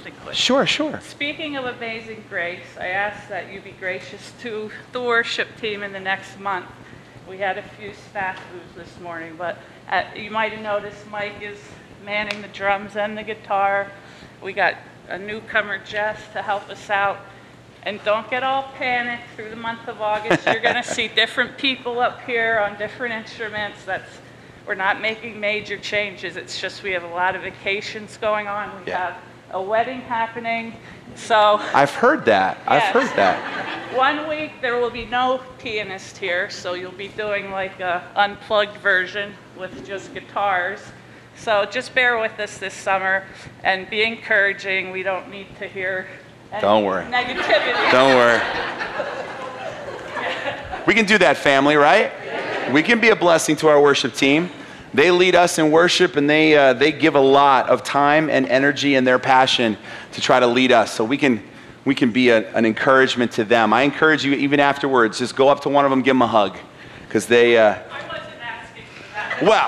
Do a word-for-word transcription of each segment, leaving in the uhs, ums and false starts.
something quick. Sure, sure. Speaking of Amazing Grace, I ask that you be gracious to the worship team in the next month. We had a few snafus this morning, but at, you might have noticed Mike is manning the drums and the guitar. We got a newcomer, Jess, to help us out. And don't get all panicked through the month of August. You're going to see different people up here on different instruments. That's We're not making major changes. It's just we have a lot of vacations going on. We Yeah. have a wedding happening. So I've heard that. I've yes. heard that. One week there will be no pianist here, so you'll be doing like a unplugged version with just guitars. So just bear with us this summer and be encouraging. We don't need to hear any Don't worry. negativity. Don't worry. We can do that, family, right? We can be a blessing to our worship team. They lead us in worship, and they uh, they give a lot of time and energy and their passion to try to lead us. So we can we can be a, an encouragement to them. I encourage you, even afterwards, just go up to one of them, give them a hug, because they. Uh, I wasn't asking for that. well,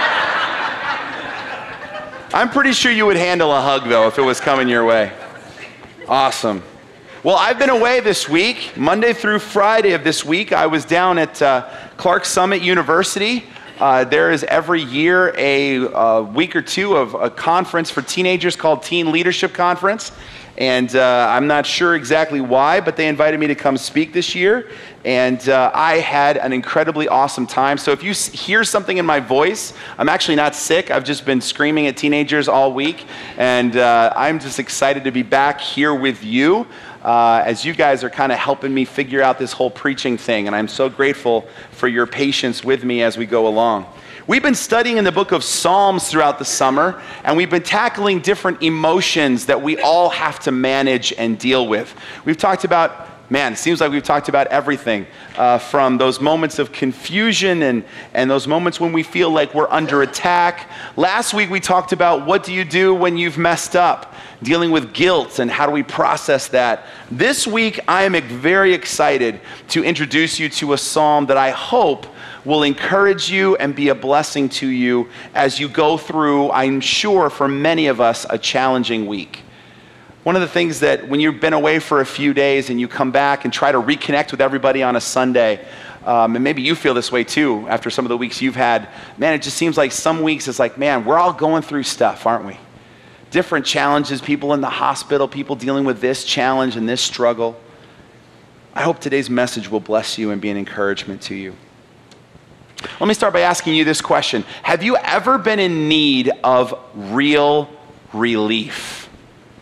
I'm pretty sure you would handle a hug though if it was coming your way. Awesome. Well, I've been away this week. Monday through Friday of this week, I was down at uh, Clark Summit University. Uh, there is every year a uh, week or two of a conference for teenagers called Teen Leadership Conference. And uh, I'm not sure exactly why, but they invited me to come speak this year. And uh, I had an incredibly awesome time. So if you s- hear something in my voice, I'm actually not sick. I've just been screaming at teenagers all week. And uh, I'm just excited to be back here with you uh, as you guys are kind of helping me figure out this whole preaching thing. And I'm so grateful for your patience with me as we go along. We've been studying in the book of Psalms throughout the summer, and we've been tackling different emotions that we all have to manage and deal with. We've talked about, man, it seems like we've talked about everything, uh, from those moments of confusion and, and those moments when we feel like we're under attack. Last week we talked about what do you do when you've messed up, dealing with guilt and how do we process that. This week I am very excited to introduce you to a psalm that I hope will encourage you and be a blessing to you as you go through, I'm sure for many of us, a challenging week. One of the things that when you've been away for a few days and you come back and try to reconnect with everybody on a Sunday, um, and maybe you feel this way too after some of the weeks you've had, man, it just seems like some weeks it's like, man, we're all going through stuff, aren't we? Different challenges, people in the hospital, people dealing with this challenge and this struggle. I hope today's message will bless you and be an encouragement to you. Let me start by asking you this question. Have you ever been in need of real relief?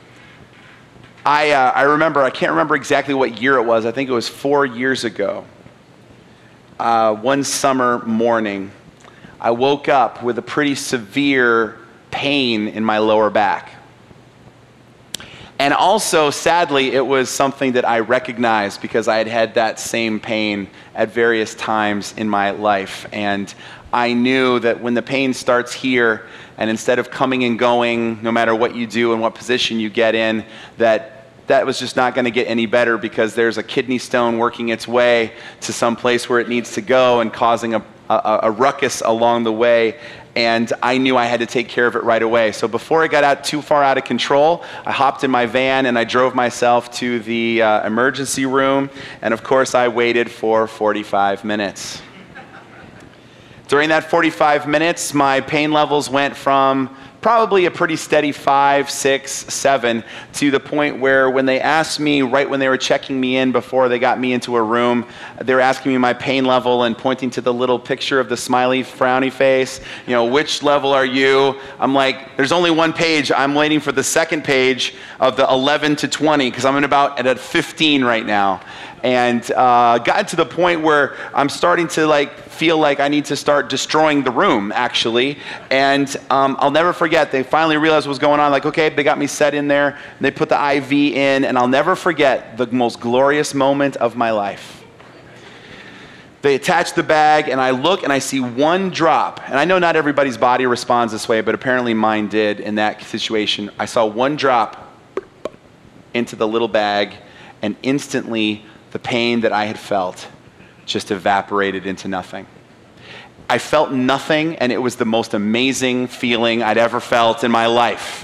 I, uh, I remember, I can't remember exactly what year it was. I think it was four years ago. Uh, one summer morning, I woke up with a pretty severe pain in my lower back. And also, sadly, it was something that I recognized because I had had that same pain at various times in my life. And I knew that when the pain starts here, and instead of coming and going, no matter what you do and what position you get in, that that was just not going to get any better because there's a kidney stone working its way to some place where it needs to go and causing a, a, a ruckus along the way. And I knew I had to take care of it right away. So before it got out too far out of control, I hopped in my van and I drove myself to the uh, emergency room. And of course, I waited for forty-five minutes. During that forty-five minutes, my pain levels went from probably a pretty steady five, six, seven, to the point where when they asked me, right when they were checking me in before they got me into a room, they were asking me my pain level and pointing to the little picture of the smiley, frowny face. You know, which level are you? I'm like, there's only one page. I'm waiting for the second page of the eleven to twenty because I'm at about at a fifteen right now. And uh, got to the point where I'm starting to like feel like I need to start destroying the room, actually. And um, I'll never forget, they finally realized what was going on. Like, okay, they got me set in there. And they put the I V in, and I'll never forget the most glorious moment of my life. They attach the bag, and I look, and I see one drop. And I know not everybody's body responds this way, but apparently mine did in that situation. I saw one drop into the little bag, and instantly the pain that I had felt just evaporated into nothing. I felt nothing, and it was the most amazing feeling I'd ever felt in my life.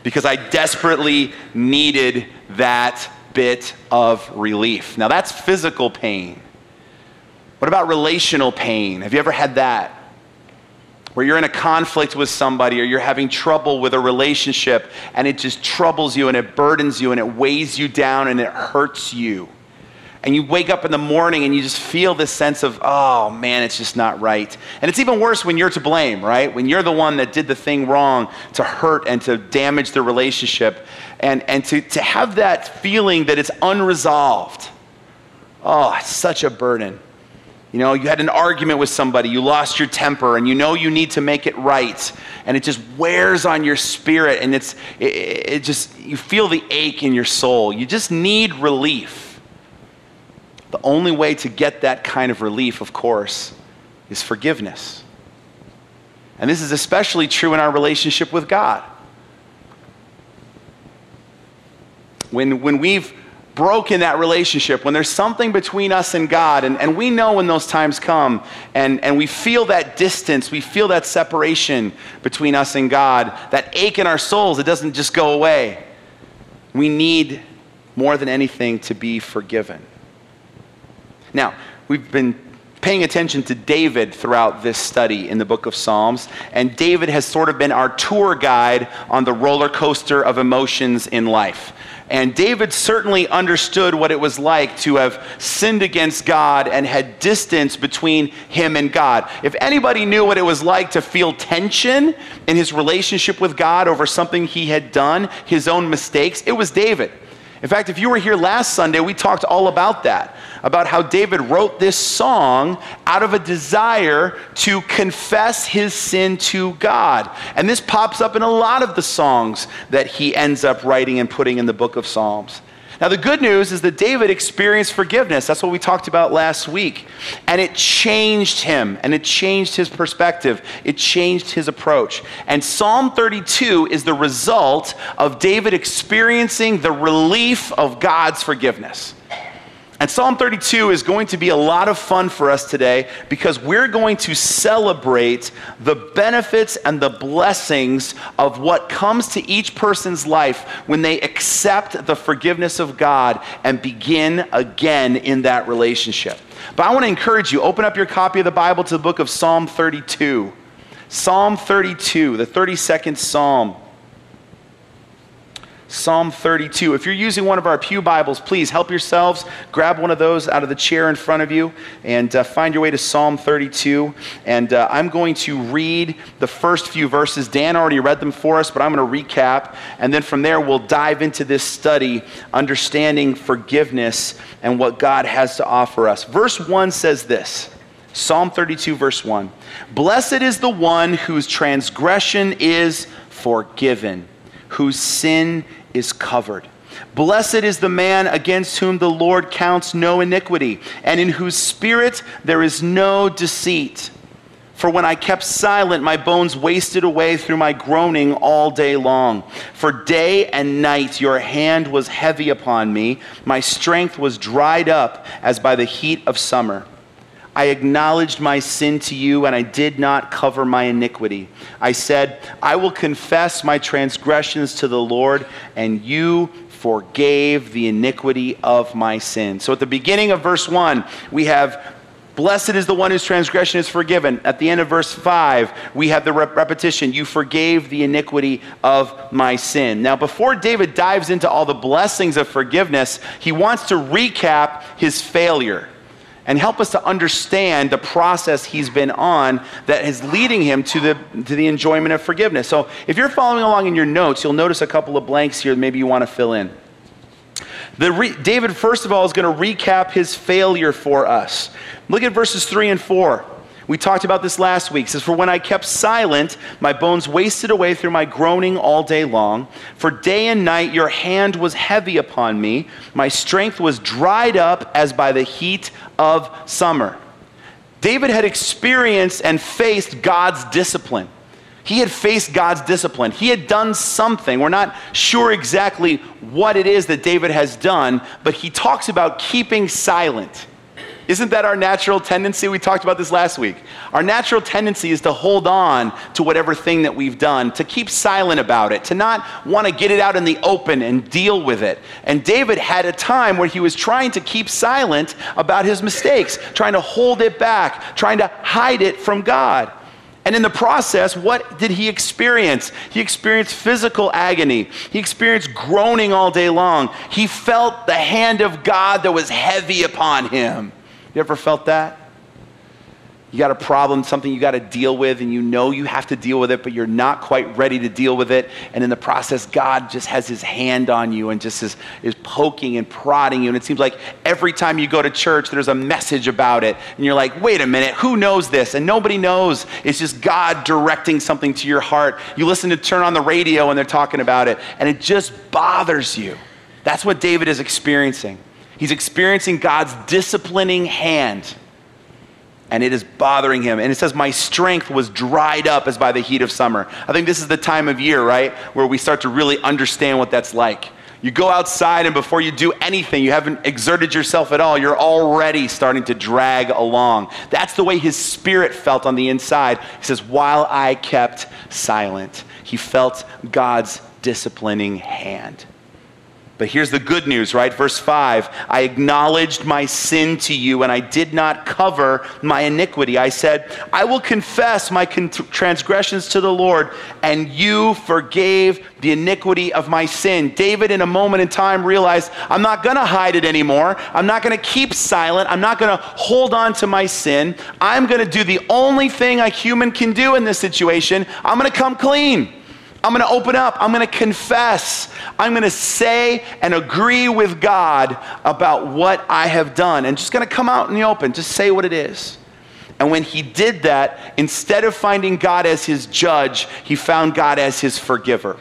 because I desperately needed that bit of relief. Now that's physical pain. What about relational pain? Have you ever had that? Where you're in a conflict with somebody or you're having trouble with a relationship and it just troubles you and it burdens you and it weighs you down and it hurts you. And you wake up in the morning and you just feel this sense of, oh man, it's just not right. And it's even worse when you're to blame, right? When you're the one that did the thing wrong to hurt and to damage the relationship. And, and to, to have that feeling that it's unresolved. Oh, it's such a burden. You know, you had an argument with somebody, you lost your temper, and you know you need to make it right, and it just wears on your spirit, and it's it, it just, you feel the ache in your soul. You just need relief. The only way to get that kind of relief, of course, is forgiveness. And this is especially true in our relationship with God. When, when we've broken that relationship, when there's something between us and God, and, and we know when those times come, and, and we feel that distance, we feel that separation between us and God, that ache in our souls, it doesn't just go away. We need more than anything to be forgiven. Now, we've been paying attention to David throughout this study in the book of Psalms, and David has sort of been our tour guide on the roller coaster of emotions in life. And David certainly understood what it was like to have sinned against God and had distance between him and God. If anybody knew what it was like to feel tension in his relationship with God over something he had done, his own mistakes, it was David. In fact, if you were here last Sunday, we talked all about that, about how David wrote this song out of a desire to confess his sin to God. And this pops up in a lot of the songs that he ends up writing and putting in the book of Psalms. Now, the good news is that David experienced forgiveness. That's what we talked about last week. And it changed him, and it changed his perspective. It changed his approach. And Psalm thirty-two is the result of David experiencing the relief of God's forgiveness. And Psalm thirty-two is going to be a lot of fun for us today because we're going to celebrate the benefits and the blessings of what comes to each person's life when they accept the forgiveness of God and begin again in that relationship. But I want to encourage you, open up your copy of the Bible to the book of Psalm thirty-two. Psalm thirty-two, the thirty-second Psalm. Psalm thirty-two. If you're using one of our pew Bibles, please help yourselves. Grab one of those out of the chair in front of you and uh, find your way to Psalm thirty-two. And uh, I'm going to read the first few verses. Dan already read them for us, but I'm going to recap. And then from there, we'll dive into this study, understanding forgiveness and what God has to offer us. Verse one says this. Psalm thirty-two, verse one. Blessed is the one whose transgression is forgiven, whose sin is covered. Blessed is the man against whom the Lord counts no iniquity, and in whose spirit there is no deceit. For when I kept silent, my bones wasted away through my groaning all day long. For day and night your hand was heavy upon me. My strength was dried up as by the heat of summer. I acknowledged my sin to you, and I did not cover my iniquity. I said, I will confess my transgressions to the Lord, and you forgave the iniquity of my sin. So at the beginning of verse one, we have, blessed is the one whose transgression is forgiven. At the end of verse five, we have the rep- repetition, you forgave the iniquity of my sin. Now, before David dives into all the blessings of forgiveness, he wants to recap his failure and help us to understand the process he's been on that is leading him to the to the enjoyment of forgiveness. So if you're following along in your notes, you'll notice a couple of blanks here that maybe you want to fill in. The re- David, first of all, is going to recap his failure for us. Look at verses three and four. We talked about this last week. It says, for when I kept silent, my bones wasted away through my groaning all day long. For day and night your hand was heavy upon me. My strength was dried up as by the heat of summer. David had experienced and faced God's discipline. He had faced God's discipline. He had done something. We're not sure exactly what it is that David has done, but he talks about keeping silent. Isn't that our natural tendency? We talked about this last week. Our natural tendency is to hold on to whatever thing that we've done, to keep silent about it, to not want to get it out in the open and deal with it. And David had a time where he was trying to keep silent about his mistakes, trying to hold it back, trying to hide it from God. And in the process, what did he experience? He experienced physical agony. He experienced groaning all day long. He felt the hand of God that was heavy upon him. You ever felt that? You got a problem, something you got to deal with, and you know you have to deal with it, but you're not quite ready to deal with it. And in the process, God just has his hand on you and just is, is poking and prodding you. And it seems like every time you go to church, there's a message about it. And you're like, wait a minute, who knows this? And nobody knows. It's just God directing something to your heart. You listen to turn on the radio and they're talking about it, and it just bothers you. That's what David is experiencing. He's experiencing God's disciplining hand. And it is bothering him. And it says, my strength was dried up as by the heat of summer. I think this is the time of year, right, where we start to really understand what that's like. You go outside, and before you do anything, you haven't exerted yourself at all, you're already starting to drag along. That's the way his spirit felt on the inside. He says, while I kept silent, he felt God's disciplining hand. But here's the good news, right? Verse five, I acknowledged my sin to you, and I did not cover my iniquity. I said, I will confess my con- transgressions to the Lord, and you forgave the iniquity of my sin. David, in a moment in time, realized, I'm not going to hide it anymore. I'm not going to keep silent. I'm not going to hold on to my sin. I'm going to do the only thing a human can do in this situation. I'm going to come clean. I'm going to open up. I'm going to confess. I'm going to say and agree with God about what I have done. And just going to come out in the open. Just say what it is. And when he did that, instead of finding God as his judge, he found God as his forgiver.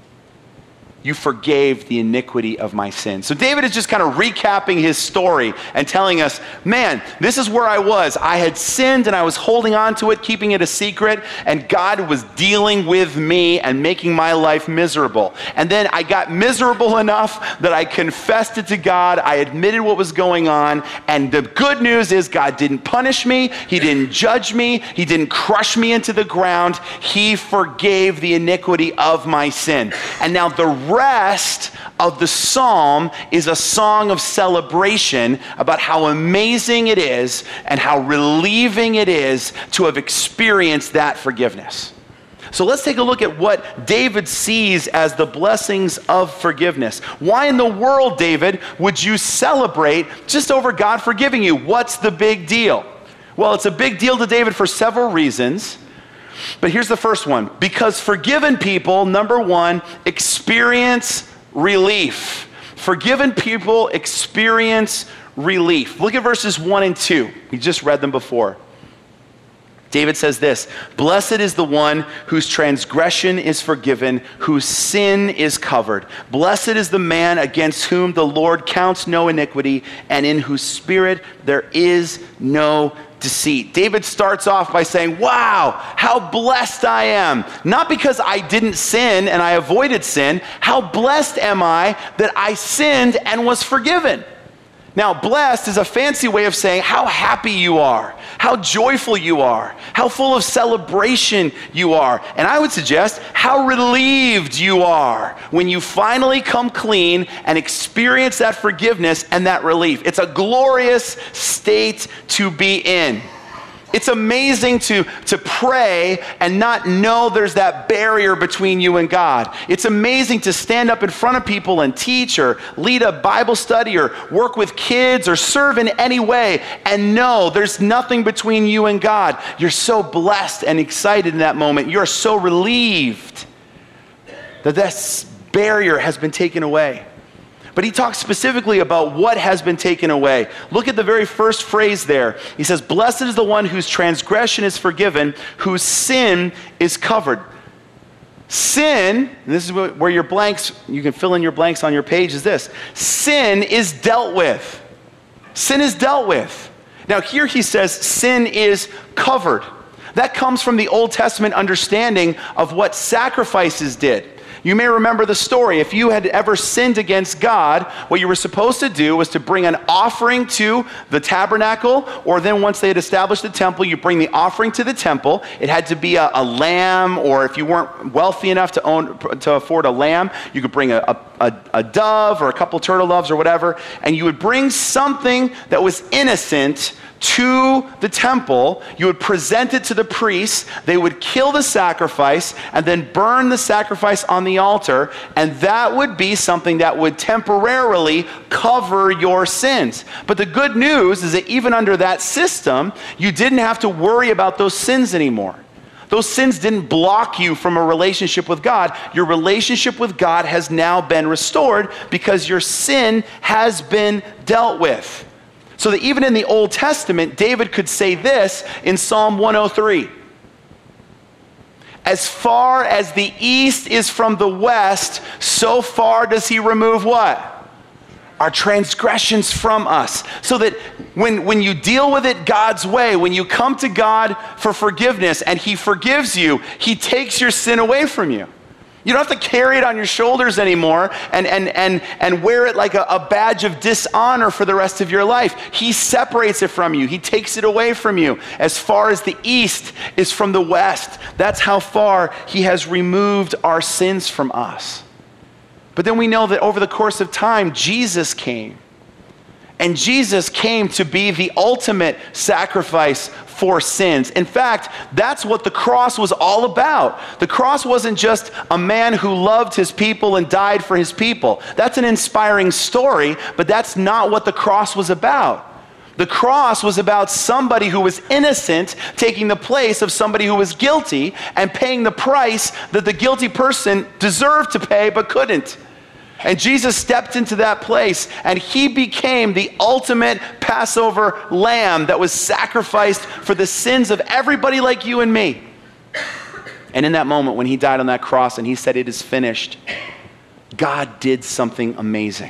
You forgave the iniquity of my sin. So David is just kind of recapping his story and telling us, man, this is where I was. I had sinned and I was holding on to it, keeping it a secret, and God was dealing with me and making my life miserable. And then I got miserable enough that I confessed it to God. I admitted what was going on. And the good news is God didn't punish me. He didn't judge me. He didn't crush me into the ground. He forgave the iniquity of my sin. And now the rest of the psalm is a song of celebration about how amazing it is and how relieving it is to have experienced that forgiveness. So let's take a look at what David sees as the blessings of forgiveness. Why in the world, David, would you celebrate just over God forgiving you? What's the big deal? Well, it's a big deal to David for several reasons. But here's the first one. Because forgiven people, number one, experience relief. Forgiven people experience relief. Look at verses one and two. We just read them before. David says this, blessed is the one whose transgression is forgiven, whose sin is covered. Blessed is the man against whom the Lord counts no iniquity, and in whose spirit there is no deceit. David starts off by saying, wow, how blessed I am. Not because I didn't sin and I avoided sin. How blessed am I that I sinned and was forgiven. Now, blessed is a fancy way of saying how happy you are, how joyful you are, how full of celebration you are. And I would suggest how relieved you are when you finally come clean and experience that forgiveness and that relief. It's a glorious state to be in. It's amazing to, to pray and not know there's that barrier between you and God. It's amazing to stand up in front of people and teach or lead a Bible study or work with kids or serve in any way and know there's nothing between you and God. You're so blessed and excited in that moment. You're so relieved that this barrier has been taken away. But he talks specifically about what has been taken away. Look at the very first phrase there. He says, blessed is the one whose transgression is forgiven, whose sin is covered. Sin, and this is where your blanks, you can fill in your blanks on your page, is this. Sin is dealt with. Sin is dealt with. Now here he says sin is covered. That comes from the Old Testament understanding of what sacrifices did. You may remember the story. If you had ever sinned against God, what you were supposed to do was to bring an offering to the tabernacle, or then once they had established the temple, you bring the offering to the temple. It had to be a, a lamb, or if you weren't wealthy enough to own to afford a lamb, you could bring a, a, a dove or a couple turtle doves or whatever, and you would bring something that was innocent to the temple. You would present it to the priests. They would kill the sacrifice and then burn the sacrifice on the altar, and that would be something that would temporarily cover your sins. But the good news is that even under that system, you didn't have to worry about those sins anymore. Those sins didn't block you from a relationship with God. Your relationship with God has now been restored because your sin has been dealt with. So that even in the Old Testament, David could say this in Psalm one oh three. As far as the east is from the west, so far does he remove what? Our transgressions from us. So that when, when you deal with it God's way, when you come to God for forgiveness and he forgives you, he takes your sin away from you. You don't have to carry it on your shoulders anymore and, and, and, and wear it like a, a badge of dishonor for the rest of your life. He separates it from you. He takes it away from you. As far as the east is from the west, that's how far he has removed our sins from us. But then we know that over the course of time, Jesus came. And Jesus came to be the ultimate sacrifice for sins. In fact, that's what the cross was all about. The cross wasn't just a man who loved his people and died for his people. That's an inspiring story, but that's not what the cross was about. The cross was about somebody who was innocent taking the place of somebody who was guilty and paying the price that the guilty person deserved to pay but couldn't. And Jesus stepped into that place, and he became the ultimate Passover lamb that was sacrificed for the sins of everybody like you and me. And in that moment, when he died on that cross and he said, "It is finished," God did something amazing.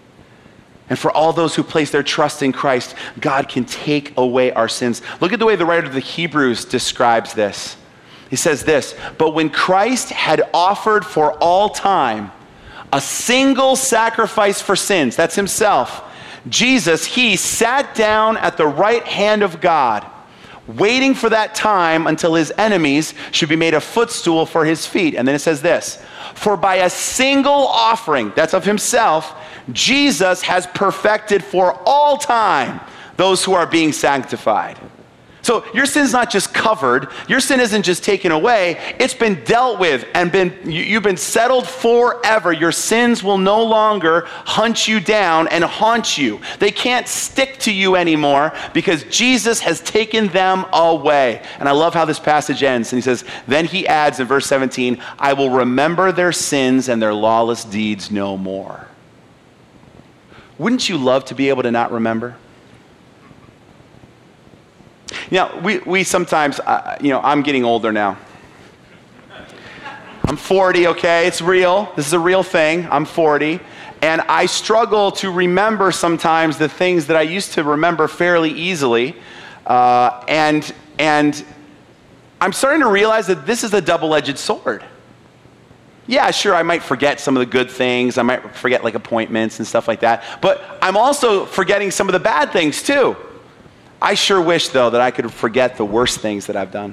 And for all those who place their trust in Christ, God can take away our sins. Look at the way the writer of the Hebrews describes this. He says this, "But when Christ had offered for all time a single sacrifice for sins," that's himself, Jesus, he sat down at the right hand of God, waiting for that time until his enemies should be made a footstool for his feet. And then it says this, "For by a single offering," that's of himself, "Jesus has perfected for all time those who are being sanctified." So your sin's not just covered. Your sin isn't just taken away. It's been dealt with and been you've been settled forever. Your sins will no longer hunt you down and haunt you. They can't stick to you anymore because Jesus has taken them away. And I love how this passage ends. And he says, then he adds in verse seventeen, "I will remember their sins and their lawless deeds no more." Wouldn't you love to be able to not remember? You know, we, we sometimes, uh, you know, I'm getting older now. I'm forty, okay? It's real. This is a real thing. I'm forty. And I struggle to remember sometimes the things that I used to remember fairly easily. Uh, and, and I'm starting to realize that this is a double-edged sword. Yeah, sure, I might forget some of the good things. I might forget like appointments and stuff like that. But I'm also forgetting some of the bad things too. I sure wish, though, that I could forget the worst things that I've done.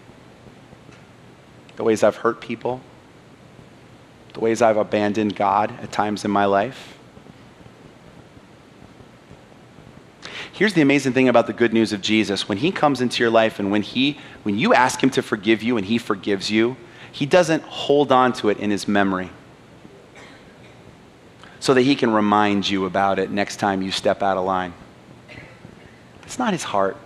The ways I've hurt people. The ways I've abandoned God at times in my life. Here's the amazing thing about the good news of Jesus. When he comes into your life and when he, when you ask him to forgive you and he forgives you, he doesn't hold on to it in his memory so that he can remind you about it next time you step out of line. It's not his heart.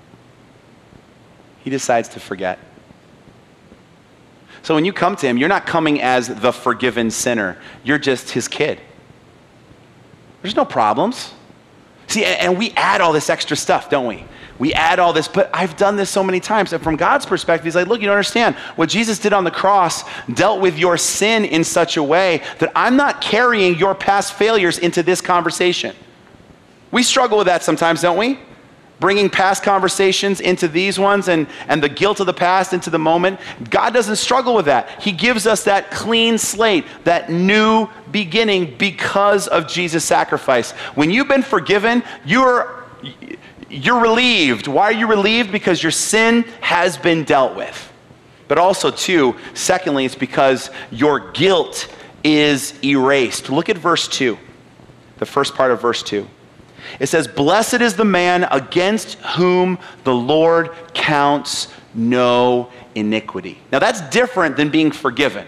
He decides to forget. So when you come to him, you're not coming as the forgiven sinner. You're just his kid. There's no problems. See, and we add all this extra stuff, don't we? We add all this, but I've done this so many times. And from God's perspective, he's like, look, you don't understand. What Jesus did on the cross dealt with your sin in such a way that I'm not carrying your past failures into this conversation. We struggle with that sometimes, don't we? bringing past conversations into these ones and, and the guilt of the past into the moment. God doesn't struggle with that. He gives us that clean slate, that new beginning because of Jesus' sacrifice. When you've been forgiven, you're, you're relieved. Why are you relieved? Because your sin has been dealt with. But also, too, secondly, it's because your guilt is erased. Look at verse two, the first part of verse two. It says, blessed is the man against whom the Lord counts no iniquity. Now that's different than being forgiven.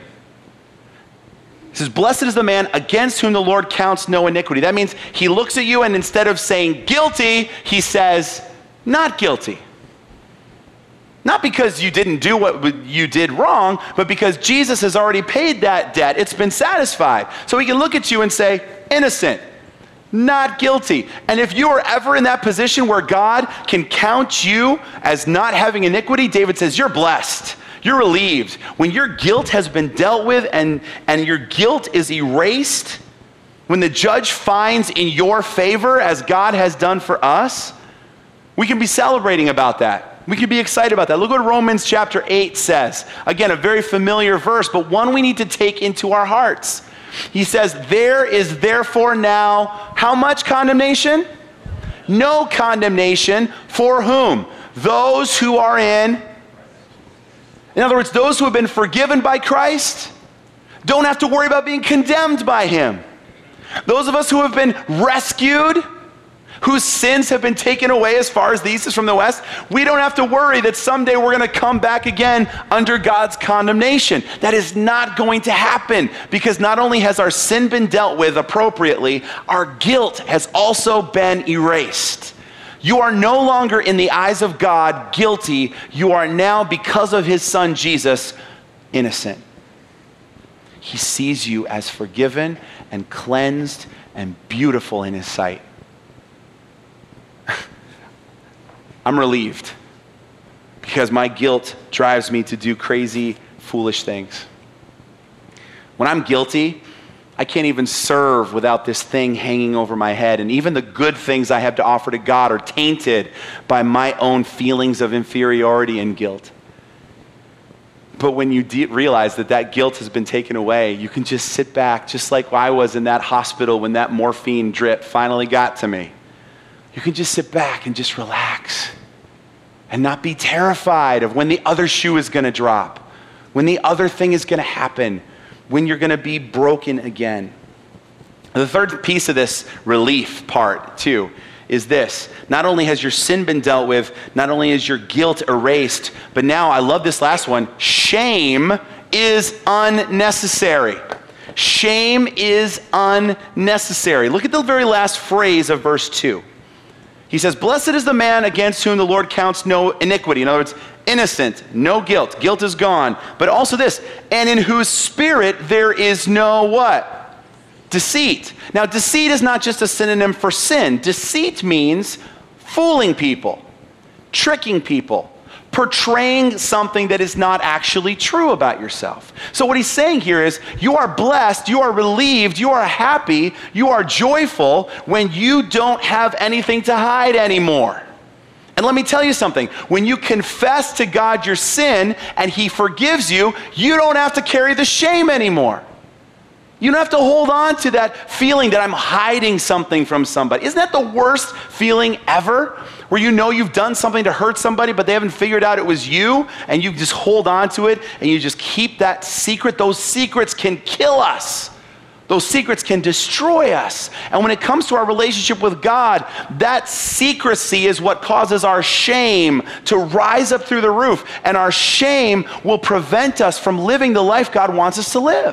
It says, blessed is the man against whom the Lord counts no iniquity. That means he looks at you and instead of saying guilty, he says not guilty. Not because you didn't do what you did wrong, but because Jesus has already paid that debt. It's been satisfied. So he can look at you and say, innocent. Not guilty. And if you are ever in that position where God can count you as not having iniquity, David says, you're blessed. You're relieved. When your guilt has been dealt with and, and your guilt is erased, when the judge finds in your favor as God has done for us, we can be celebrating about that. We can be excited about that. Look what Romans chapter eight says. Again, a very familiar verse, but one we need to take into our hearts. He says, there is therefore now, how much condemnation? No condemnation for whom? Those who are in, in other words, those who have been forgiven by Christ don't have to worry about being condemned by him. Those of us who have been rescued, whose sins have been taken away as far as the east is from the west, we don't have to worry that someday we're going to come back again under God's condemnation. That is not going to happen because not only has our sin been dealt with appropriately, our guilt has also been erased. You are no longer in the eyes of God guilty. You are now, because of his son Jesus, innocent. He sees you as forgiven and cleansed and beautiful in his sight. I'm relieved because my guilt drives me to do crazy, foolish things. When I'm guilty, I can't even serve without this thing hanging over my head. And even the good things I have to offer to God are tainted by my own feelings of inferiority and guilt. But when you de- realize that that guilt has been taken away, you can just sit back, just like I was in that hospital when that morphine drip finally got to me. You can just sit back and just relax and not be terrified of when the other shoe is going to drop, when the other thing is going to happen, when you're going to be broken again. The third piece of this relief part, too, is this. Not only has your sin been dealt with, not only is your guilt erased, but now, I love this last one, shame is unnecessary. Shame is unnecessary. Look at the very last phrase of verse two. He says, blessed is the man against whom the Lord counts no iniquity. In other words, innocent, no guilt. Guilt is gone. But also this, and in whose spirit there is no what? Deceit. Now, deceit is not just a synonym for sin. Deceit means fooling people, tricking people, portraying something that is not actually true about yourself. So what he's saying here is, you are blessed, you are relieved, you are happy, you are joyful when you don't have anything to hide anymore. And let me tell you something, when you confess to God your sin and he forgives you, you don't have to carry the shame anymore. You don't have to hold on to that feeling that I'm hiding something from somebody. Isn't that the worst feeling ever? Where you know you've done something to hurt somebody, but they haven't figured out it was you, and you just hold on to it, and you just keep that secret. Those secrets can kill us. Those secrets can destroy us. And when it comes to our relationship with God, that secrecy is what causes our shame to rise up through the roof. And our shame will prevent us from living the life God wants us to live.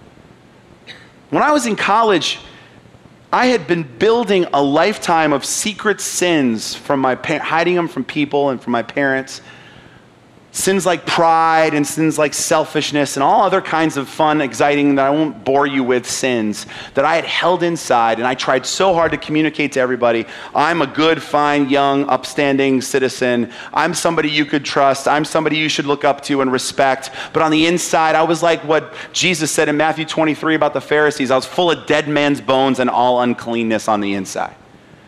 When I was in college, I had been building a lifetime of secret sins from my pa- hiding them from people and from my parents. Sins like pride and sins like selfishness and all other kinds of fun, exciting, that I won't bore you with sins that I had held inside, and I tried so hard to communicate to everybody, I'm a good, fine, young, upstanding citizen. I'm somebody you could trust. I'm somebody you should look up to and respect. But on the inside, I was like what Jesus said in Matthew twenty-three about the Pharisees. I was full of dead man's bones and all uncleanness on the inside.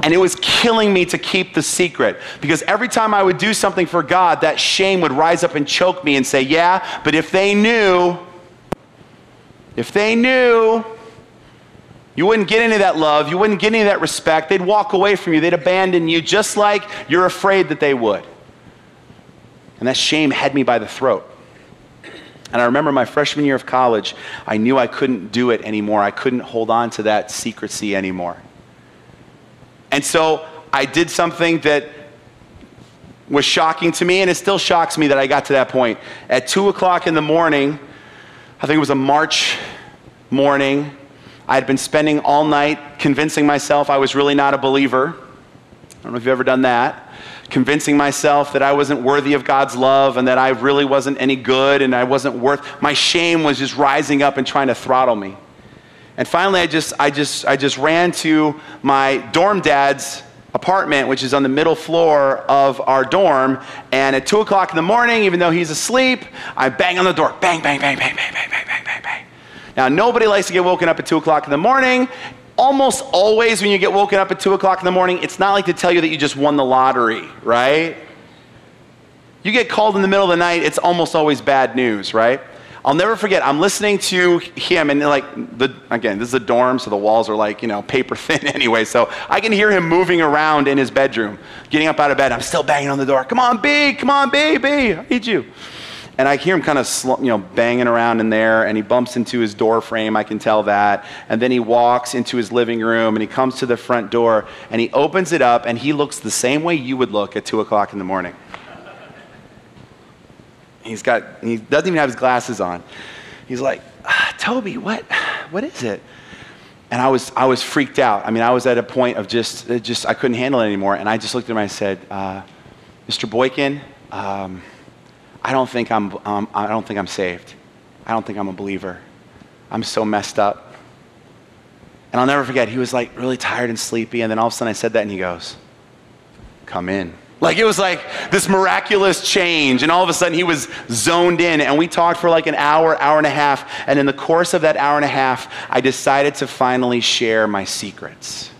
And it was killing me to keep the secret, because every time I would do something for God, that shame would rise up and choke me and say, yeah, but if they knew, if they knew, you wouldn't get any of that love, you wouldn't get any of that respect, they'd walk away from you, they'd abandon you, just like you're afraid that they would. And that shame had me by the throat. And I remember my freshman year of college, I knew I couldn't do it anymore. I couldn't hold on to that secrecy anymore. And so I did something that was shocking to me, and it still shocks me that I got to that point. At two o'clock in the morning, I think it was a March morning, I had been spending all night convincing myself I was really not a believer. I don't know if you've ever done that. Convincing myself that I wasn't worthy of God's love and that I really wasn't any good and I wasn't worth, my shame was just rising up and trying to throttle me. And finally, I just, I just, I just ran to my dorm dad's apartment, which is on the middle floor of our dorm. And at two o'clock in the morning, even though he's asleep, I bang on the door. Bang, bang, bang, bang, bang, bang, bang, bang, bang, bang. Now, nobody likes to get woken up at two o'clock in the morning. Almost always when you get woken up at two o'clock in the morning, it's not like to tell you that you just won the lottery, right? You get called in the middle of the night, it's almost always bad news, right? I'll never forget, I'm listening to him, and like, the again, this is a dorm, so the walls are like, you know, paper thin anyway, so I can hear him moving around in his bedroom, getting up out of bed. I'm still banging on the door. Come on, B, come on, B, B, I need you. And I hear him kind of, sl- you know, banging around in there, and he bumps into his door frame, I can tell that. And then he walks into his living room, and he comes to the front door, and he opens it up, and he looks the same way you would look at two o'clock in the morning. He's got, he doesn't even have his glasses on. He's like, ah, Toby, what, what is it? And I was, I was freaked out. I mean, I was at a point of just, just, I couldn't handle it anymore. And I just looked at him and I said, uh, Mister Boykin, um, I don't think I'm, um, I don't think I'm saved. I don't think I'm a believer. I'm so messed up. And I'll never forget, he was like really tired and sleepy. And then all of a sudden I said that and he goes, come in. Like it was like this miraculous change, and all of a sudden he was zoned in, and we talked for like an hour, hour and a half, and in the course of that hour and a half, I decided to finally share my secrets.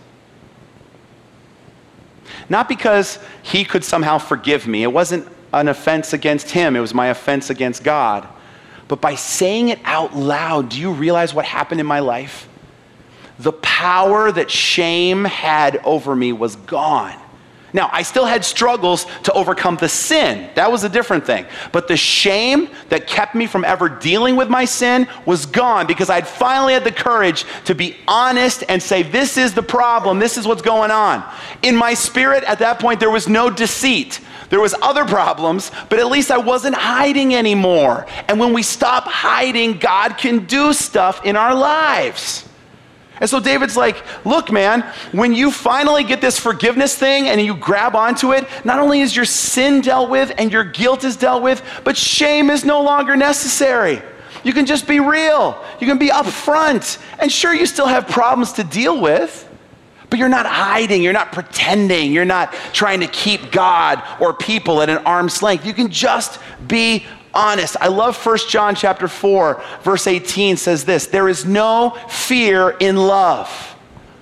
Not because he could somehow forgive me. It wasn't an offense against him. It was my offense against God. But by saying it out loud, do you realize what happened in my life? The power that shame had over me was gone. Now, I still had struggles to overcome the sin. That was a different thing. But the shame that kept me from ever dealing with my sin was gone, because I'd finally had the courage to be honest and say, this is the problem. This is what's going on. In my spirit, at that point, there was no deceit. There was other problems, but at least I wasn't hiding anymore. And when we stop hiding, God can do stuff in our lives. And so David's like, look, man, when you finally get this forgiveness thing and you grab onto it, not only is your sin dealt with and your guilt is dealt with, but shame is no longer necessary. You can just be real. You can be upfront. And sure, you still have problems to deal with, but you're not hiding. You're not pretending. You're not trying to keep God or people at an arm's length. You can just be honest. I love First John chapter four, verse eighteen says this, there is no fear in love,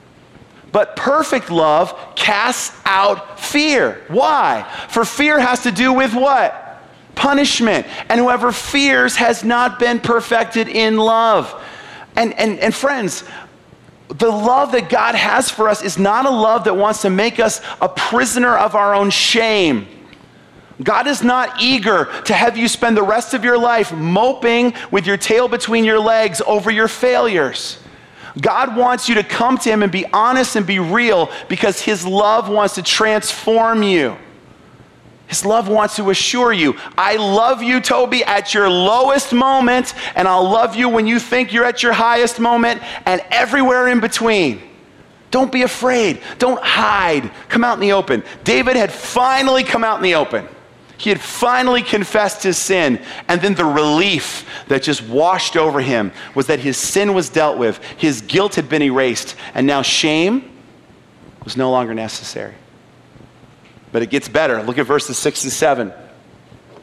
but perfect love casts out fear. Why? For fear has to do with what? Punishment. And whoever fears has not been perfected in love. And, and, and friends, the love that God has for us is not a love that wants to make us a prisoner of our own shame. God is not eager to have you spend the rest of your life moping with your tail between your legs over your failures. God wants you to come to him and be honest and be real, because his love wants to transform you. His love wants to assure you, I love you, Toby, at your lowest moment, and I'll love you when you think you're at your highest moment, and everywhere in between. Don't be afraid. Don't hide. Come out in the open. David had finally come out in the open. He had finally confessed his sin, and then the relief that just washed over him was that his sin was dealt with, his guilt had been erased, and now shame was no longer necessary. But it gets better. Look at verses six to seven.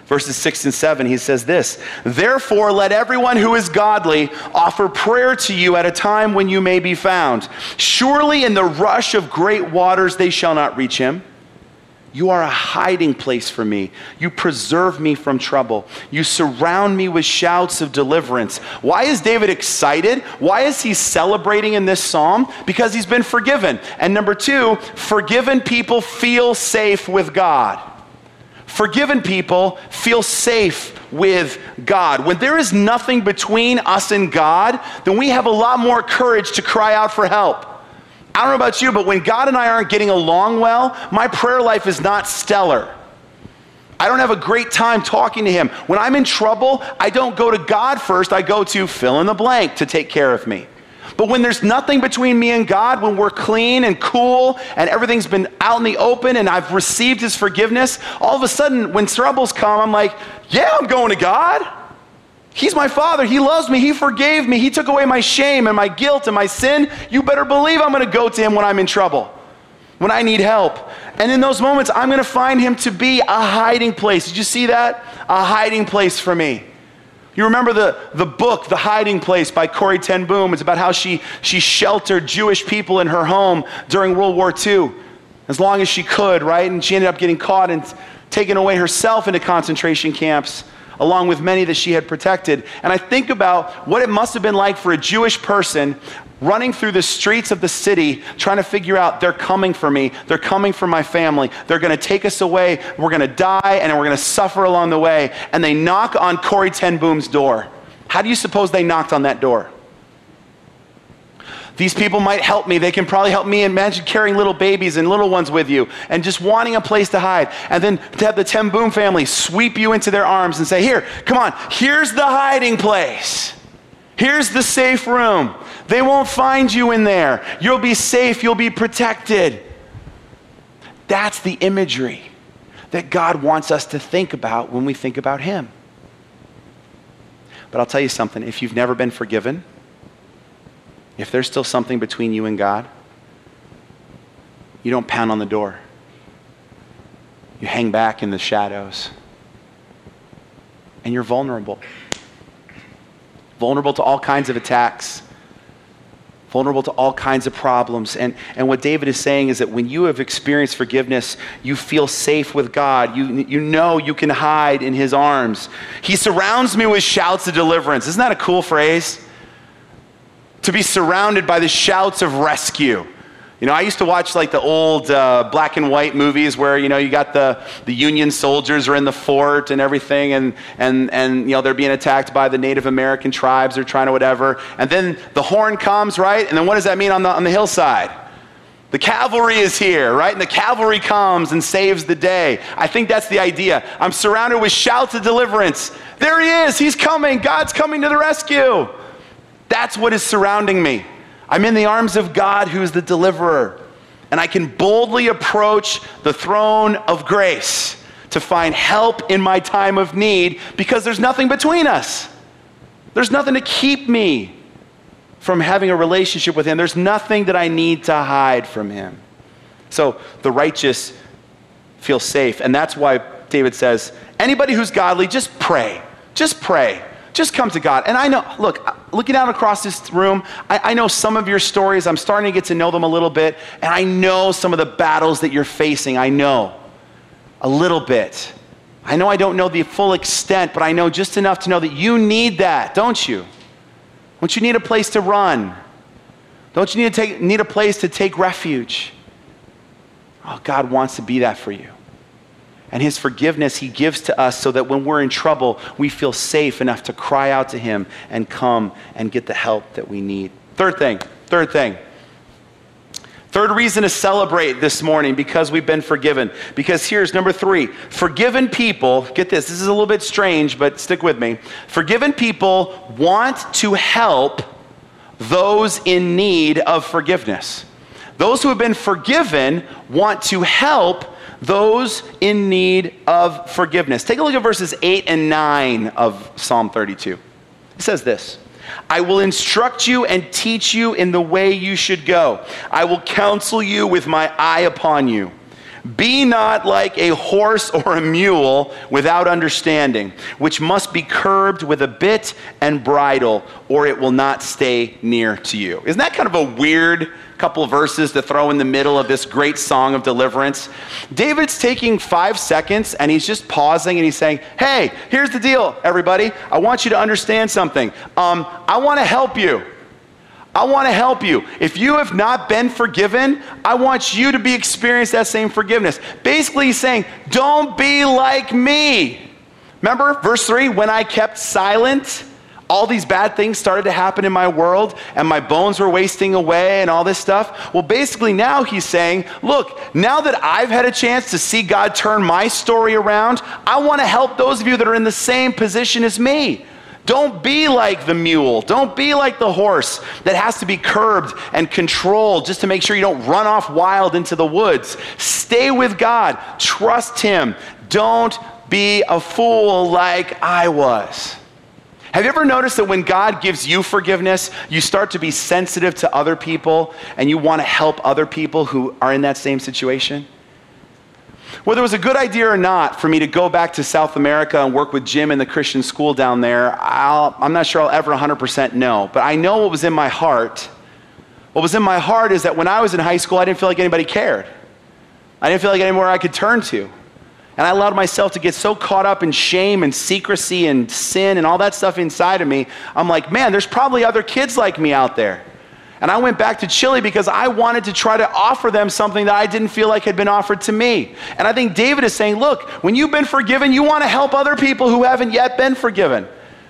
Verses six and seven, he says this, therefore let everyone who is godly offer prayer to you at a time when you may be found. Surely in the rush of great waters they shall not reach him. You are a hiding place for me. You preserve me from trouble. You surround me with shouts of deliverance. Why is David excited? Why is he celebrating in this psalm? Because he's been forgiven. And number two, forgiven people feel safe with God. Forgiven people feel safe with God. When there is nothing between us and God, then we have a lot more courage to cry out for help. I don't know about you, but when God and I aren't getting along well, my prayer life is not stellar. I don't have a great time talking to him. When I'm in trouble, I don't go to God first. I go to fill in the blank to take care of me. But when there's nothing between me and God, when we're clean and cool and everything's been out in the open and I've received his forgiveness, all of a sudden when troubles come, I'm like, yeah, I'm going to God. He's my father. He loves me. He forgave me. He took away my shame and my guilt and my sin. You better believe I'm going to go to him when I'm in trouble, when I need help. And in those moments, I'm going to find him to be a hiding place. Did you see that? A hiding place for me. You remember the, the book, The Hiding Place by Corrie ten Boom. It's about how she, she sheltered Jewish people in her home during World War Two as long as she could, right? And she ended up getting caught and taken away herself into concentration camps along with many that she had protected. And I think about what it must have been like for a Jewish person running through the streets of the city trying to figure out, they're coming for me, they're coming for my family, they're going to take us away, we're going to die, and we're going to suffer along the way. And they knock on Corrie ten Boom's door. How do you suppose they knocked on that door? These people might help me. They can probably help me. Imagine carrying little babies and little ones with you and just wanting a place to hide. And then to have the ten Boom family sweep you into their arms and say, here, come on, here's the hiding place. Here's the safe room. They won't find you in there. You'll be safe. You'll be protected. That's the imagery that God wants us to think about when we think about him. But I'll tell you something. If you've never been forgiven, if there's still something between you and God, you don't pound on the door. You hang back in the shadows. And you're vulnerable. Vulnerable to all kinds of attacks. Vulnerable to all kinds of problems. And, and what David is saying is that when you have experienced forgiveness, you feel safe with God. You, you know you can hide in his arms. He surrounds me with shouts of deliverance. Isn't that a cool phrase? To be surrounded by the shouts of rescue. You know, I used to watch like the old uh, black and white movies where, you know, you got the, the Union soldiers are in the fort and everything, and, and, and, you know, they're being attacked by the Native American tribes. They're trying to whatever. And then the horn comes, right? And then what does that mean on the, on the hillside? The cavalry is here, right? And the cavalry comes and saves the day. I think that's the idea. I'm surrounded with shouts of deliverance. There he is. He's coming. God's coming to the rescue. That's what is surrounding me. I'm in the arms of God, who is the deliverer. And I can boldly approach the throne of grace to find help in my time of need because there's nothing between us. There's nothing to keep me from having a relationship with him. There's nothing that I need to hide from him. So the righteous feel safe. And that's why David says, anybody who's godly, just pray. Just pray. Just come to God. And I know, look, looking out across this room, I, I know some of your stories. I'm starting to get to know them a little bit. And I know some of the battles that you're facing. I know a little bit. I know I don't know the full extent, but I know just enough to know that you need that, don't you? Don't you need a place to run? Don't you need to take, need a place to take refuge? Oh, God wants to be that for you. And his forgiveness he gives to us so that when we're in trouble, we feel safe enough to cry out to him and come and get the help that we need. Third thing, third thing. Third reason to celebrate this morning because we've been forgiven. Because here's number three. Forgiven people, get this, this is a little bit strange, but stick with me. Forgiven people want to help those in need of forgiveness. Those who have been forgiven want to help those in need of forgiveness. Take a look at verses eight and nine of Psalm thirty-two. It says this, I will instruct you and teach you in the way you should go. I will counsel you with my eye upon you. Be not like a horse or a mule without understanding, which must be curbed with a bit and bridle, or it will not stay near to you. Isn't that kind of a weird couple of verses to throw in the middle of this great song of deliverance? David's taking five seconds and he's just pausing and he's saying, hey, here's the deal, everybody. I want you to understand something. Um, I want to help you. I want to help you. If you have not been forgiven, I want you to be experience that same forgiveness. Basically, he's saying, don't be like me. Remember verse three, when I kept silent, all these bad things started to happen in my world and my bones were wasting away and all this stuff. Well, basically now he's saying, look, now that I've had a chance to see God turn my story around, I want to help those of you that are in the same position as me. Don't be like the mule. Don't be like the horse that has to be curbed and controlled just to make sure you don't run off wild into the woods. Stay with God. Trust Him. Don't be a fool like I was. Have you ever noticed that when God gives you forgiveness, you start to be sensitive to other people and you want to help other people who are in that same situation? Whether it was a good idea or not for me to go back to South America and work with Jim in the Christian school down there, I'll, I'm not sure I'll ever one hundred percent know. But I know what was in my heart. What was in my heart is that when I was in high school, I didn't feel like anybody cared. I didn't feel like anywhere I could turn to. And I allowed myself to get so caught up in shame and secrecy and sin and all that stuff inside of me. I'm like, man, there's probably other kids like me out there. And I went back to Chile because I wanted to try to offer them something that I didn't feel like had been offered to me. And I think David is saying, look, when you've been forgiven, you want to help other people who haven't yet been forgiven.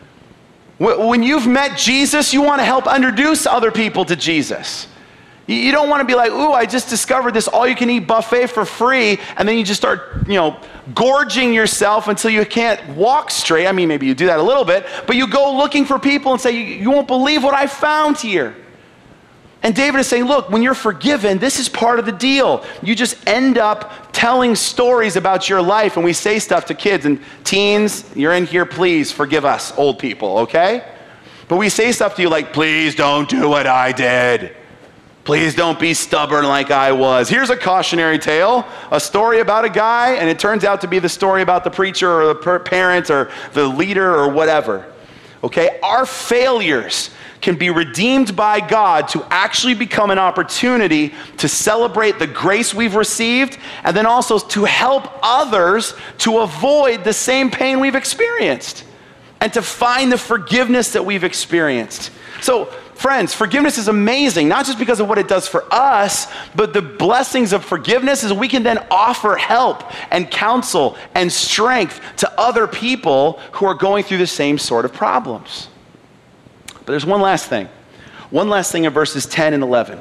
When you've met Jesus, you want to help introduce other people to Jesus. You don't want to be like, ooh, I just discovered this all-you-can-eat buffet for free, and then you just start, you know, gorging yourself until you can't walk straight. I mean, maybe you do that a little bit, but you go looking for people and say, you, you won't believe what I found here. And David is saying, look, when you're forgiven, this is part of the deal. You just end up telling stories about your life, and we say stuff to kids and teens, you're in here, please forgive us, old people, okay? But we say stuff to you like, please don't do what I did. Please don't be stubborn like I was. Here's a cautionary tale, a story about a guy, and it turns out to be the story about the preacher or the parent or the leader or whatever. Okay? Our failures can be redeemed by God to actually become an opportunity to celebrate the grace we've received and then also to help others to avoid the same pain we've experienced and to find the forgiveness that we've experienced. So, friends, forgiveness is amazing, not just because of what it does for us, but the blessings of forgiveness is we can then offer help and counsel and strength to other people who are going through the same sort of problems. But there's one last thing. One last thing in verses ten and eleven.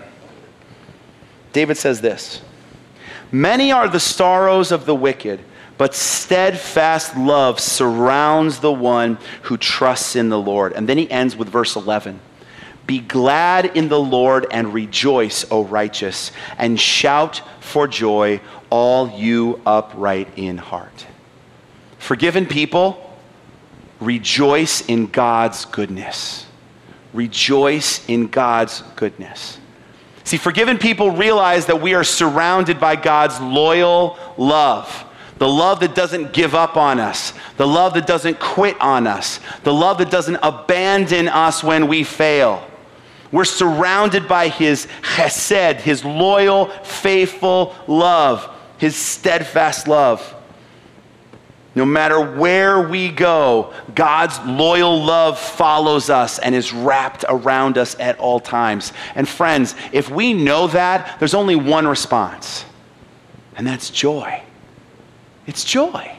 David says this, many are the sorrows of the wicked, but steadfast love surrounds the one who trusts in the Lord. And then he ends with verse eleven. Be glad in the Lord and rejoice, O righteous, and shout for joy, all you upright in heart. Forgiven people, rejoice in God's goodness. Rejoice in God's goodness. See, forgiven people realize that we are surrounded by God's loyal love. The love that doesn't give up on us. The love that doesn't quit on us. The love that doesn't abandon us when we fail. We're surrounded by His chesed, His loyal, faithful love, His steadfast love. No matter where we go, God's loyal love follows us and is wrapped around us at all times. And friends, if we know that, there's only one response, and that's joy. It's joy.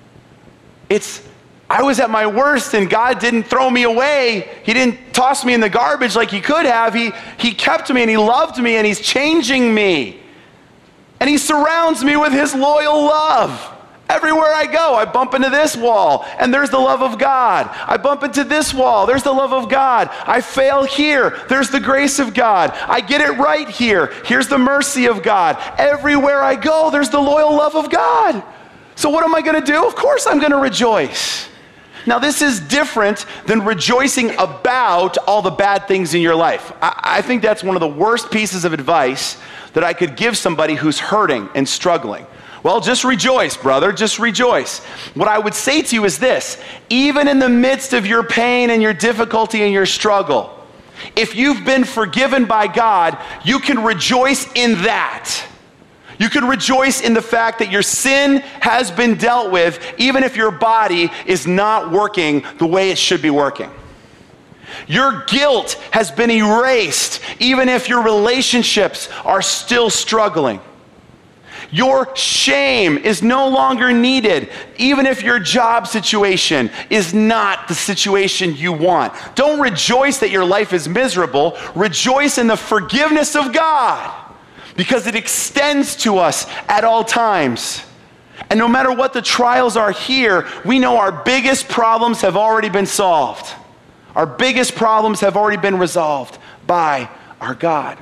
It's, I was at my worst and God didn't throw me away. He didn't toss me in the garbage like He could have. He, he kept me and He loved me and He's changing me. And He surrounds me with His loyal love. Everywhere I go, I bump into this wall, and there's the love of God. I bump into this wall, there's the love of God. I fail here, there's the grace of God. I get it right here, here's the mercy of God. Everywhere I go, there's the loyal love of God. So what am I going to do? Of course I'm going to rejoice. Now, this is different than rejoicing about all the bad things in your life. I, I think that's one of the worst pieces of advice that I could give somebody who's hurting and struggling. Well, just rejoice, brother, just rejoice. What I would say to you is this: even in the midst of your pain and your difficulty and your struggle, if you've been forgiven by God, you can rejoice in that. You can rejoice in the fact that your sin has been dealt with, even if your body is not working the way it should be working. Your guilt has been erased, even if your relationships are still struggling. Your shame is no longer needed, even if your job situation is not the situation you want. Don't rejoice that your life is miserable. Rejoice in the forgiveness of God, because it extends to us at all times. And no matter what the trials are here, we know our biggest problems have already been solved. Our biggest problems have already been resolved by our God.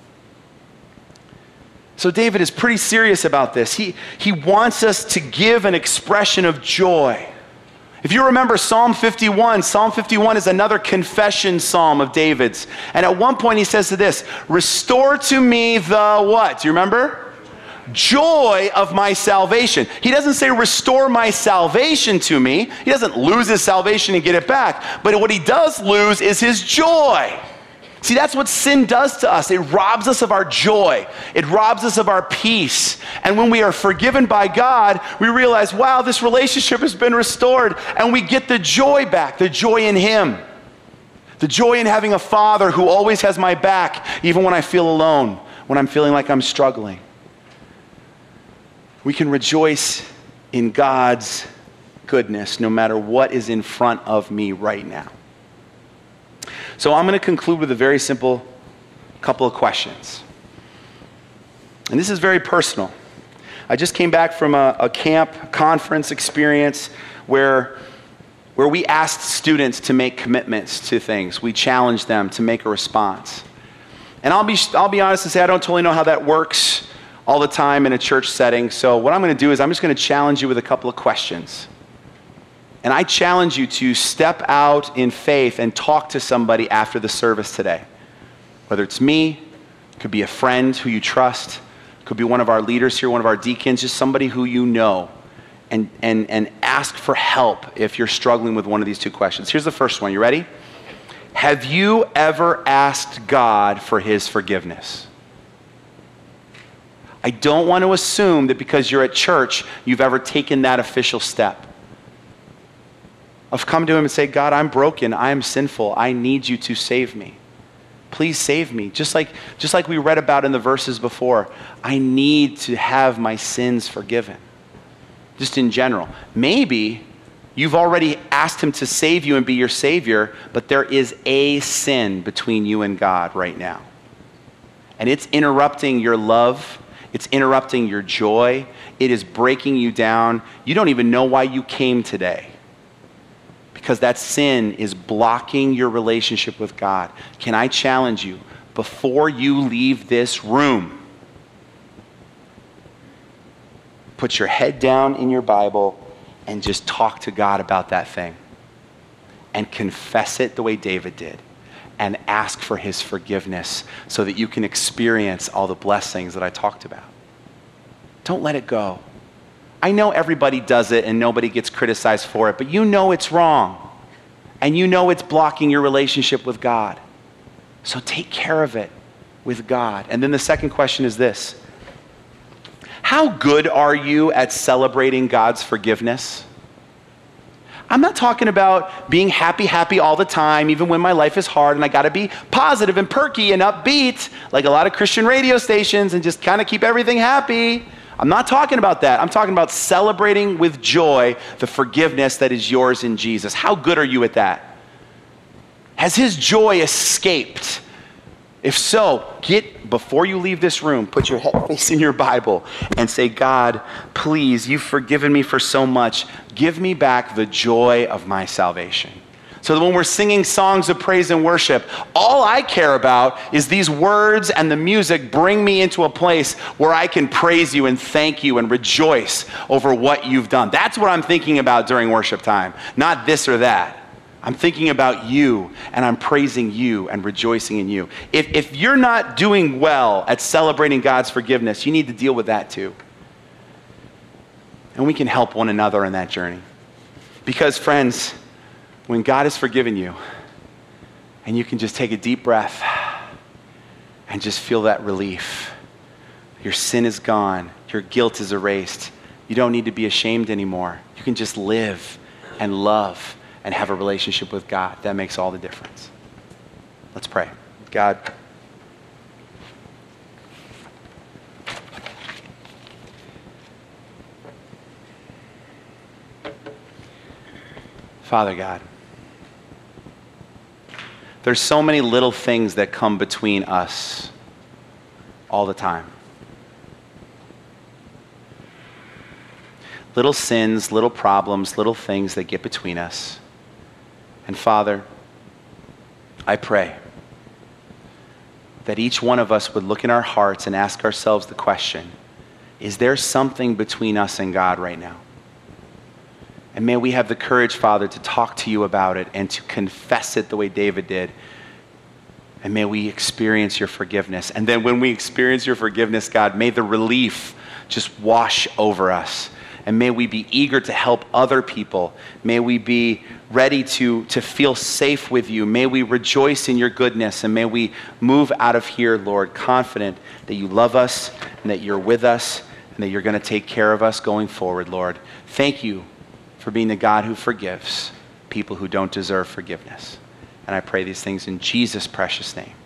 So David is pretty serious about this. He, he wants us to give an expression of joy. If you remember Psalm fifty-one, Psalm fifty-one is another confession psalm of David's. And at one point he says to this, restore to me the what? Do you remember? Joy of my salvation. He doesn't say restore my salvation to me. He doesn't lose his salvation and get it back. But what he does lose is his joy. See, that's what sin does to us. It robs us of our joy. It robs us of our peace. And when we are forgiven by God, we realize, wow, this relationship has been restored. And we get the joy back, the joy in him. The joy in having a father who always has my back, even when I feel alone, when I'm feeling like I'm struggling. We can rejoice in God's goodness no matter what is in front of me right now. So I'm going to conclude with a very simple couple of questions. And this is very personal. I just came back from a, a camp conference experience where, where we asked students to make commitments to things. We challenged them to make a response. And I'll be, I'll be honest and say I don't totally know how that works all the time in a church setting. So what I'm going to do is I'm just going to challenge you with a couple of questions. And I challenge you to step out in faith and talk to somebody after the service today. Whether it's me, it could be a friend who you trust, it could be one of our leaders here, one of our deacons, just somebody who you know. And, and, and ask for help if you're struggling with one of these two questions. Here's the first one. You ready? Have you ever asked God for his forgiveness? I don't want to assume that because you're at church, you've ever taken that official step. I've come to him and say, God, I'm broken. I am sinful. I need you to save me. Please save me. Just like, just like we read about in the verses before, I need to have my sins forgiven. Just in general. Maybe you've already asked him to save you and be your savior, but there is a sin between you and God right now. And it's interrupting your love. It's interrupting your joy. It is breaking you down. You don't even know why you came today. Because that sin is blocking your relationship with God. Can I challenge you, before you leave this room, put your head down in your Bible and just talk to God about that thing. And confess it the way David did. And ask for his forgiveness so that you can experience all the blessings that I talked about. Don't let it go. I know everybody does it and nobody gets criticized for it, but you know it's wrong. And you know it's blocking your relationship with God. So take care of it with God. And then the second question is this. How good are you at celebrating God's forgiveness? I'm not talking about being happy, happy all the time, even when my life is hard and I got to be positive and perky and upbeat, like a lot of Christian radio stations, and just kind of keep everything happy. I'm not talking about that. I'm talking about celebrating with joy the forgiveness that is yours in Jesus. How good are you at that? Has his joy escaped? If so, get, before you leave this room, put your head facing your Bible and say, God, please, you've forgiven me for so much. Give me back the joy of my salvation. So that when we're singing songs of praise and worship, all I care about is these words and the music bring me into a place where I can praise you and thank you and rejoice over what you've done. That's what I'm thinking about during worship time, not this or that. I'm thinking about you, and I'm praising you and rejoicing in you. If, if you're not doing well at celebrating God's forgiveness, you need to deal with that too. And we can help one another in that journey. Because, friends, when God has forgiven you, and you can just take a deep breath and just feel that relief. Your sin is gone. Your guilt is erased. You don't need to be ashamed anymore. You can just live and love and have a relationship with God. That makes all the difference. Let's pray. God, Father God, there's so many little things that come between us all the time. Little sins, little problems, little things that get between us. And Father, I pray that each one of us would look in our hearts and ask ourselves the question, is there something between us and God right now? And may we have the courage, Father, to talk to you about it and to confess it the way David did. And may we experience your forgiveness. And then when we experience your forgiveness, God, may the relief just wash over us. And may we be eager to help other people. May we be ready to, to feel safe with you. May we rejoice in your goodness. And may we move out of here, Lord, confident that you love us and that you're with us and that you're going to take care of us going forward, Lord. Thank you for being the God who forgives people who don't deserve forgiveness. And I pray these things in Jesus' precious name.